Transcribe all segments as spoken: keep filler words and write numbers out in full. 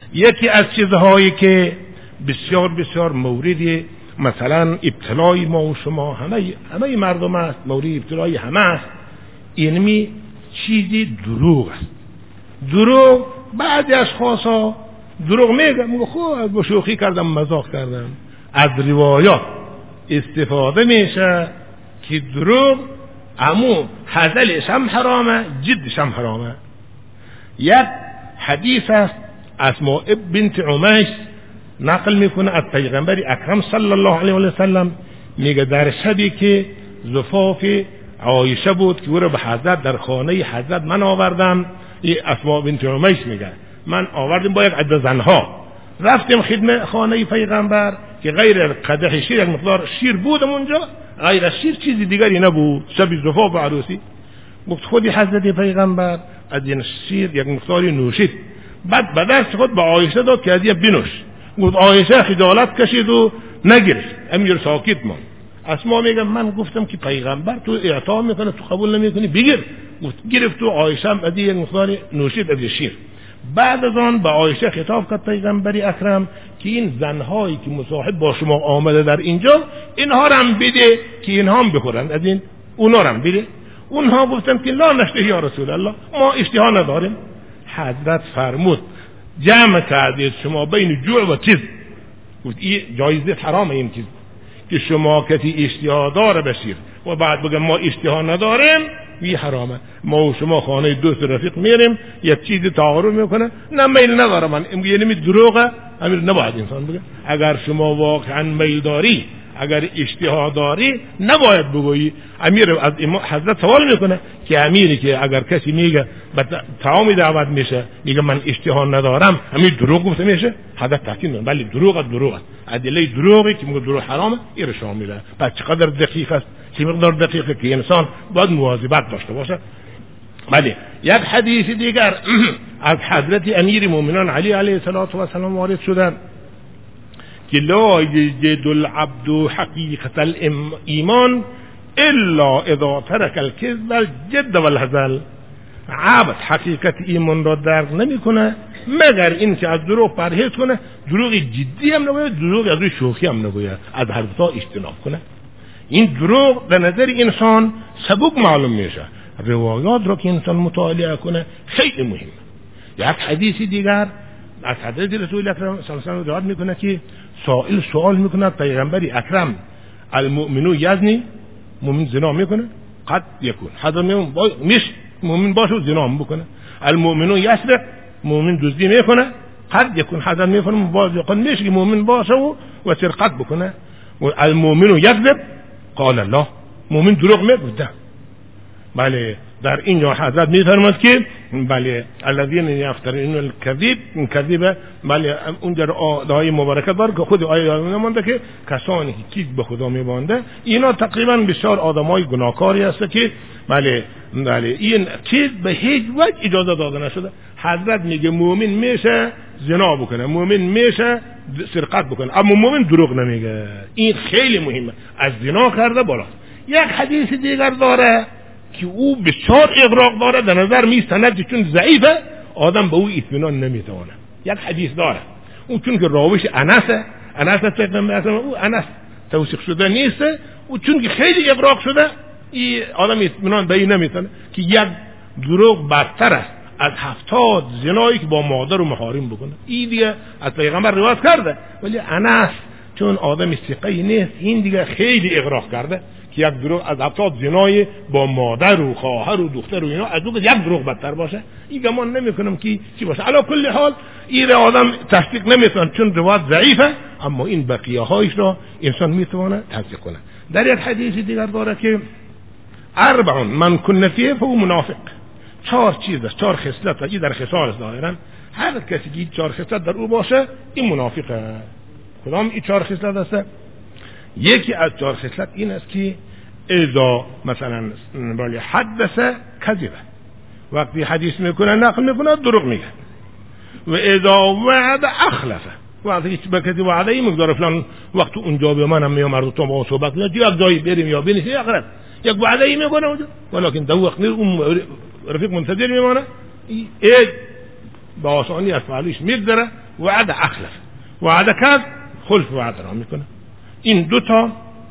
یکی از چیزهایی که بسیار بسیار موردی مثلا ابتلای ما و شما همه همه مردم است، مورد ابتلای همه است، اینمی چیزی دروغ است. دروغ بعضی اشخاص ها دروغ میگن، میگه خب با شوخی کردم، مزاح کردم. از روایات استفاده میشه که دروغ امو هزلش هم حرامه، جدش هم حرامه. یک حدیث است اسماء بنت عمیس نقل میکنه از پیغمبر اکرم صلی الله علیه و سلم، میگه در شبی که زفاف عایشه بود که او را به حضرت در خانه حضرت من آوردم، این اسماء بنت عمیس میگه من آوردم با یک عده زنها، رفتم خدمت خانه پیغمبر که غیر قدح شیر یک مقدار شیر بودم اونجا، غیر شیر چیزی دیگری نبود، شب زفاف و عروسی. گفت خودی حضرت پیغمبر از این شیر یک مقداری نوشید، بعد به دست خود به عایشه داد که از یه بنوش. گفت عایشه خجالت کشید و نگرفت، امیر ساکت ماند. اسما میگم من گفتم که پیغمبر تو اعطا میکنه تو قبول نمیکنی، بگیر. گفت گرفت و عایشه هم از یک مقداری نوشید از شیر. بعد از آن به عایشه خطاب کرد پیغمبری اکرم که این زنهایی که مصاحب با شما آمده در اینجا، اینها را هم بده که اینها هم بخورن، از این اونا را هم بده. اونها گفتن که لا نشتهی یا رسول الله، ما اشتها نداریم. حضرت فرمود جمع کردید شما بین جوع و چیز، گفت این جایزه حرام، این چیز که شما کسی اشتها داره بشیر و بعد بگم ما اشتها نداریم، وی حرامه. ما و شما خانه دوست رفیق میریم یک چیزی تعارف میکنه، نه میل نداره من، یعنی دروغه، امیر نباید انسان بگه. اگر شما واقعا میل داری، اگر اشتها داری، نباید بگویی. امیر از حضرت سوال میکنه که امیری که اگر کسی میگه به طعامی دعوت میشه میگه من اشتها ندارم، امیر دروغ گفته میشه؟ حضرت تاکید میکنه بله دروغ است، دروغ است. ادله دروغی که میگه دروغ حرامه این شامل میشه. پس چقدر دقیق است، چه مقدار دقیقه که انسان باید مواظبت داشته باشه. بله یک حدیث دیگر از حضرت امیر مومنان علی علیه السلام وارد شده که لا یجد العبد حقیقت الایمان الا اذا ترک الكذب والجد والهزل. عبد حقیقت ایمان را درک نمیکنه مگر این که از دروغ پرهیز کنه، دروغ جدی هم نگوید، دروغ از روی شوخی هم نگوید، از هر دو اجتناب کنه. این دروغ در نظر انسان سبک معلوم میشه. روایات را که انسان مطالعه کنه خیلی مهمه. یک حدیث دیگر از حضرت رسول اکرم صلی الله علیه و آله روایت میکنه که سائل سوال میکنه پیغمبری اکرم المؤمنو یزنی، مؤمن زنا میکنه؟ قد یکون حضرت میگه میش مؤمن باشه و زنا بکنه. المؤمنو یسرق، مؤمن دزدی میکنه؟ قد یکون حضرت میگه باز قد میشه که مؤمن باشه و و سرقت بکنه. و المؤمنو یکذب قال الله، مؤمن دروغ میگه. بله در اینجا حضرت میفرماد که بله الذين يفترون الكذب، این کذب بله اونجا آیه مبارکه داره که خود آیه نمونده که کسانی که چیز به خدا میبانده اینا تقریبا بسیار آدمای گناهکاری هست که بله بله این چیز به هیچ وجه اجازه داده نشده. حضرت میگه مؤمن میشه زنا بکنه، مؤمن میشه سرقت بکنه، اما مؤمن دروغ نمیگه. این خیلی مهمه، از زنا کرده بالا. یک حدیث دیگر داره که او بسیار اغراق داره، در نظر میستند چون ضعیفه آدم به او اطمینان نمیتونه. یک حدیث داره اون چون که راویش انسه، انس پیغمبر او انس توثیق شده نیست، او چون که خیلی اغراق شده این آدم اطمینان به این نمیتونه که یک دروغ بدتر است از هفتاد زنایی که با مادر و محارم بکنه. این دیگه از پیغمبر روایت کرده، ولی انس چون آدم ثقه‌ای نیست این دیگه خیلی اغراق کرده که یک دروغ از هفتاد زنای با مادر و خواهر و دختر و اینا از اون یک دروغ بدتر باشه. این گمان نمیکنم که چی باشه. علی کل حال این آدم تصدیق نمیتونه چون روایت ضعیفه، اما این بقیه هایش را انسان میتونه تصدیق کنه. در یک حدیث دیگر داره که اربع من کن فیه فهو منافق. چهار چیز است، چهار خصلت است در خصال ظاهرا هر کسی که چهار خصلت در او باشه این منافقه. کدام این چهار خصلت است؟ یکی از چهار خصلت این است که اذا مثلا ولی حدث کذبه، وقتی حدیث میکنه نقل میکنه دروغ میگه. و اذا وعد اخلفه، وقتی به کسی وعده ای مقدار فلان وقت اونجا به منم میام تو با صحبت کنه یک جایی بریم یا بنشینیم اقرب یک وعده ای میکنه اونجا، ولکن دو وقت نیر رفیق منتظر میمونه، ای با آسانی از فعلش میگذره وعده اخلف، وعده کرد خلف وعده را میکنه. این دوتا.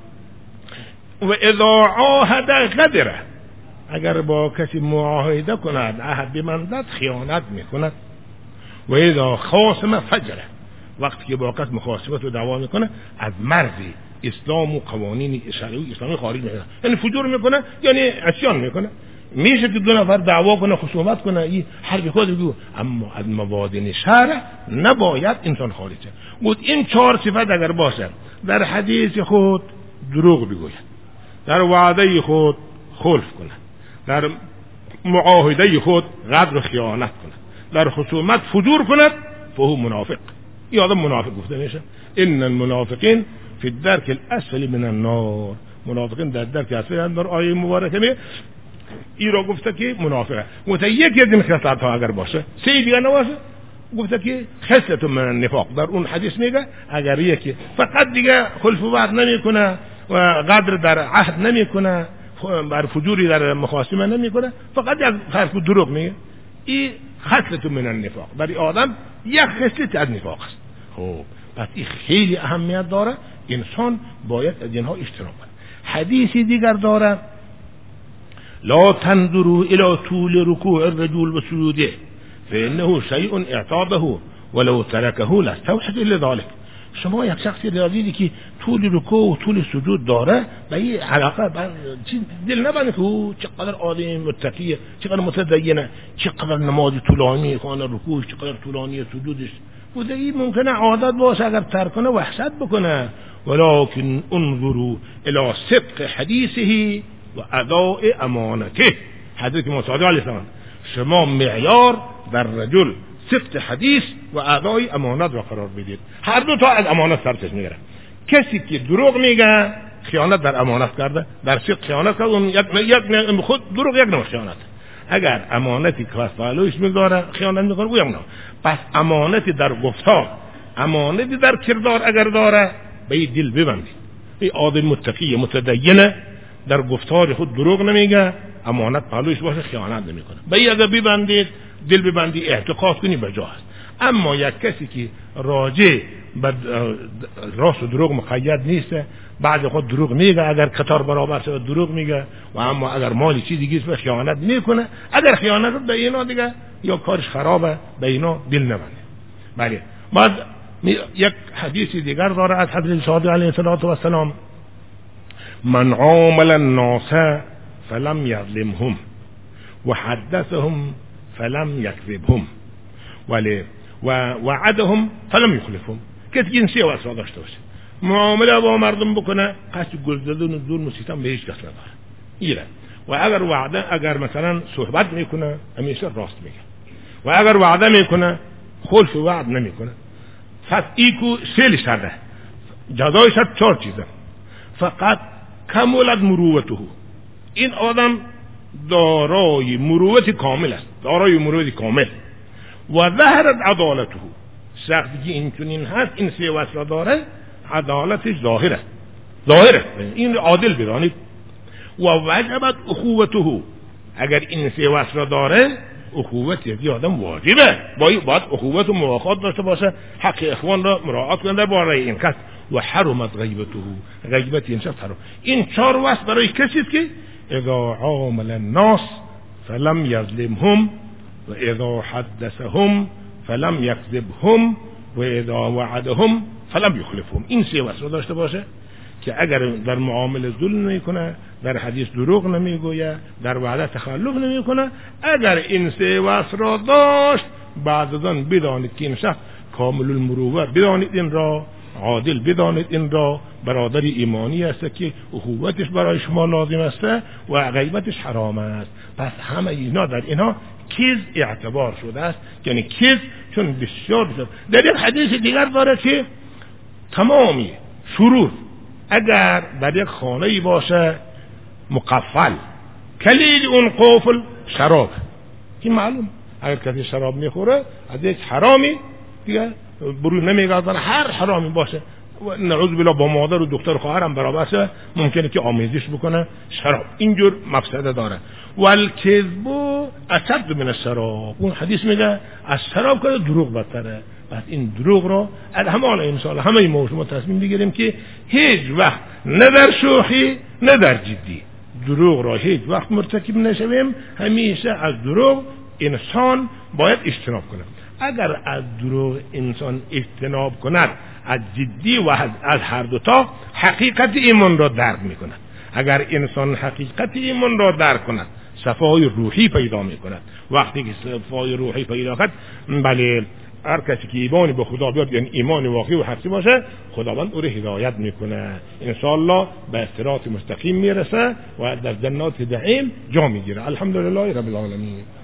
و اذا عاهد غدره، اگر با کسی معاهده کند، عهد ببندد، خیانت میکند. و اذا خاصم فجره، وقتی که با کس مخاصمت و دعوا میکنه از مرز اسلام و قوانین شرعی اسلامی خارج میشه، یعنی فجور میکنه، یعنی عصیان میکنه. میشه که دو نفر دعوا کنه، خصومت کنه، این حرف خود بگو، اما از موادین شرع نباید انسان خارج شه. بود این چهار صفت اگر باشه، در حدیث خود دروغ بگوید، در وعده خود خلف کنه، در معاهده خود غدر و خیانت کنه، در خصومت فجور کند، فهو منافق. این آدم منافق گفته میشه. ان المنافقین فی الدرک الاسفل من النار، منافقین در درک اسفل النار. آیه مبارکه می ای را گفته که منافقه. گفته یکی از این خصلت ها اگر باشه، سه دیگه نباشه، گفته که خصلت من النفاق. در اون حدیث میگه اگر یکی فقط دیگه خلف و وعد نمیکنه و غدر در عهد نمیکنه، بر فجوری در مخاصمه نمیکنه، فقط از حرف دروغ میگه، این خصلت من النفاق. برای آدم یک خصلت از نفاق است. خب پس این خیلی اهمیت داره، انسان باید از اینها اجتناب کنه. حدیثی دیگر داره، لا تنظروا الى طول ركوع الرجل وسجوده فانه شيء اعتاده ولو تركه لاستوحش الا ذلك. شما یک شخصی دیدی که طول رکوع و طول سجود داره، به این علاقه دل نبنده که چقدر آدم متقیه، چقدر متدینه، چقدر نماز طولانی خانه، رکوعش چقدر طولانی، سجودش بوده. این ممکنه عادت باشه، اگر ترک کنه وحشت بکنه. ولكن انظروا الى صدق حدیثه و اداء امانته. حضرت موسی علیه السلام، شما معیار در رجل صدق حدیث و ادای امانت را قرار بدید. هر دو تا از امانت سرچش میگیره. کسی که دروغ میگه خیانت در امانت کرده، در صدق خیانت کرده، اون یک یک خود دروغ یک نوع خیانت. اگر امانتی که واسطه‌اش میگذاره خیانت میکنه، او یک نوع. پس امانتی در گفتار، امانتی در کردار اگر داره، به دل ببندید. این آدم متقی متدینه، در گفتار خود دروغ نمیگه، امانت پهلوش باشه، خیانت نمیکنه. به این اگر ببندید، دل ببندی، اعتقاد کنی به جا هست. اما یک کسی که راجع به راست و دروغ مقید نیست، بعد خود دروغ میگه، اگر کتار برابر شد دروغ میگه، و اما اگر مالی چیز دیگه است خیانت میکنه. اگر خیانت به اینا دیگه یا کارش خرابه، به اینا دل نبنده. بله. بعد یک حدیث دیگر داره از حضرت صادق علیه السلام، من عامل الناس فلم یظلمهم و حدثهم فلم یکذبهم ولی و وعدهم فلم یخلفهم. کسی جنسی و اصلا داشته باشه، معامله با مردم بکنه، قصد گلزدن و ظلم و ستم به هیچ کس نداره. ایره. و اگر وعده، اگر مثلا صحبت میکنه همیشه راست میگه، و اگر وعده میکنه خلف وعد نمیکنه. پس ایکو سیل شده جزایش چهار چیزه. فقط کمولت مروته، این آدم دارای مروت کامل است، دارای مروت کامل. و ظهرت عدالته، شخصی که این چنین هست، این سه وصف داره، عدالتش ظاهره، ظاهره، این عادل بدانید. و وجبت اخوته، اگر این سه وصف داره، اخوت یکی آدم واجبه، باید باید اخوت و مواخات داشته باشه، حق اخوان را مراعات کنه در باره این کس. و حرمت غیبته، غیبت این شخص حرام. این چهار وصف برای کسی است که اذا عامل الناس فلم یظلمهم و اذا حدثهم فلم یکذبهم و اذا وعدهم فلم یخلفهم. این سه وصف داشته باشه که اگر در معامله ظلم نمیکنه، در حدیث دروغ نمیگوید، در وعده تخلف نمیکنه. اگر این سه وصف را داشت، بعد از آن بدانید که این شخص کامل المروءه، بدانید این را عادل، بدانید این را برادر ایمانی است که اخوتش برای شما لازم است و غیبتش حرام است. پس همه اینا در اینها کیز اعتبار شده است، یعنی کیز چون بسیار بسیار. در یک حدیث دیگر داره که تمامی شرور اگر در یک خانه باشه مقفل، کلید اون قفل شراب، که معلوم اگر کسی شراب میخوره از یک حرامی دیگه برو نمیگذاره، هر حرامی باشه، نعوذ بالله با مادر و دختر خواهرم برابر شه، ممکنه که آمیزش بکنه شراب. اینجور مفسده داره. والکذب اشد من الشراب، اون حدیث میگه از شراب کنه دروغ بدتره. پس این دروغ را از همه انشاءالله همه ما شما تصمیم بگیریم که هیچ وقت نه در شوخی نه در جدی دروغ را هیچ وقت مرتکب نشویم. همیشه از دروغ انسان باید اجتناب کند. اگر از دروغ انسان اجتناب کند، از جدی و از هر دوتا حقیقت ایمان را درک میکند. اگر انسان حقیقت ایمان را درک کند، صفای روحی پیدا میکند. وقتی که صفای روحی پیدا کند، بله، هر کسی که ایمان به خدا بیاد، یعنی ایمان واقعی و حقیقی باشه، خداوند او را هدایت میکنه، انشاءالله به صراط مستقیم میرسه و در جنات نعیم جا میگیره. الحمدلله رب العالمین.